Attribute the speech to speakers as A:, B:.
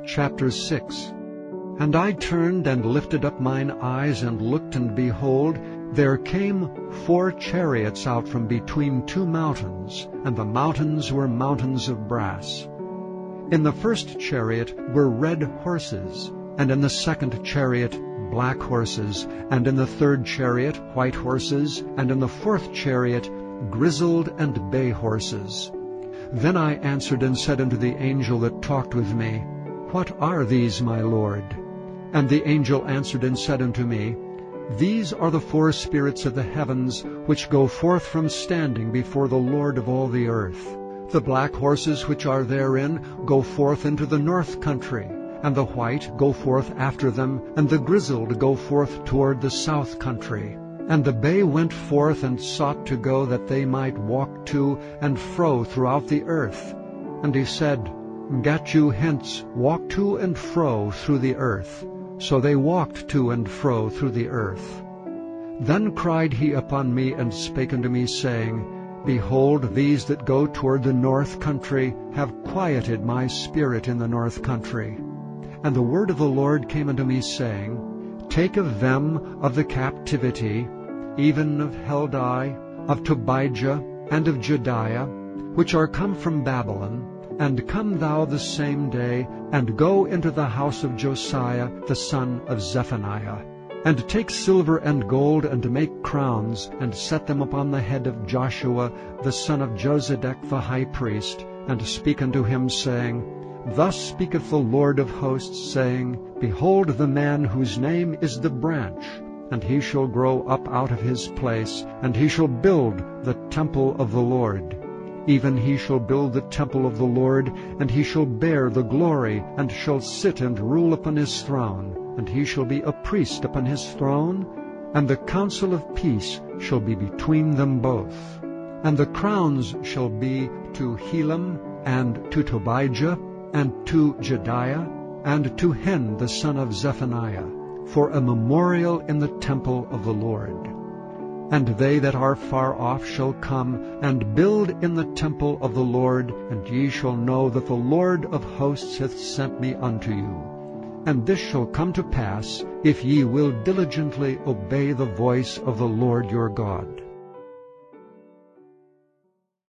A: Chapter 6. And I turned and lifted up mine eyes, and looked, and behold, there came 4 chariots out from between 2 mountains, and the mountains were mountains of brass. In the first chariot were red horses, and in the second chariot black horses, and in the third chariot white horses, and in the fourth chariot grizzled and bay horses. Then I answered and said unto the angel that talked with me, What are these, my Lord? And the angel answered and said unto me, These are the 4 spirits of the heavens, which go forth from standing before the Lord of all the earth. The black horses which are therein go forth into the north country, and the white go forth after them, and the grizzled go forth toward the south country. And the bay went forth and sought to go, that they might walk to and fro throughout the earth. And he said, Get you hence, walk to and fro through the earth. So they walked to and fro through the earth. Then cried he upon me, and spake unto me, saying, Behold, these that go toward the north country have quieted my spirit in the north country. And the word of the Lord came unto me, saying, Take of them of the captivity, even of Heldai, of Tobijah, and of Jedaiah, which are come from Babylon, and come thou the same day, and go into the house of Josiah the son of Zephaniah, and take silver and gold, and make crowns, and set them upon the head of Joshua the son of Josedech the high priest, and speak unto him, saying, Thus speaketh the Lord of hosts, saying, Behold the man whose name is the branch, and he shall grow up out of his place, and he shall build the temple of the Lord. Even he shall build the temple of the Lord, and he shall bear the glory, and shall sit and rule upon his throne, and he shall be a priest upon his throne, and the counsel of peace shall be between them both. And the crowns shall be to Helam, and to Tobijah, and to Jedaiah, and to Hen the son of Zephaniah, for a memorial in the temple of the Lord. And they that are far off shall come and build in the temple of the Lord, and ye shall know that the Lord of hosts hath sent me unto you. And this shall come to pass, if ye will diligently obey the voice of the Lord your God.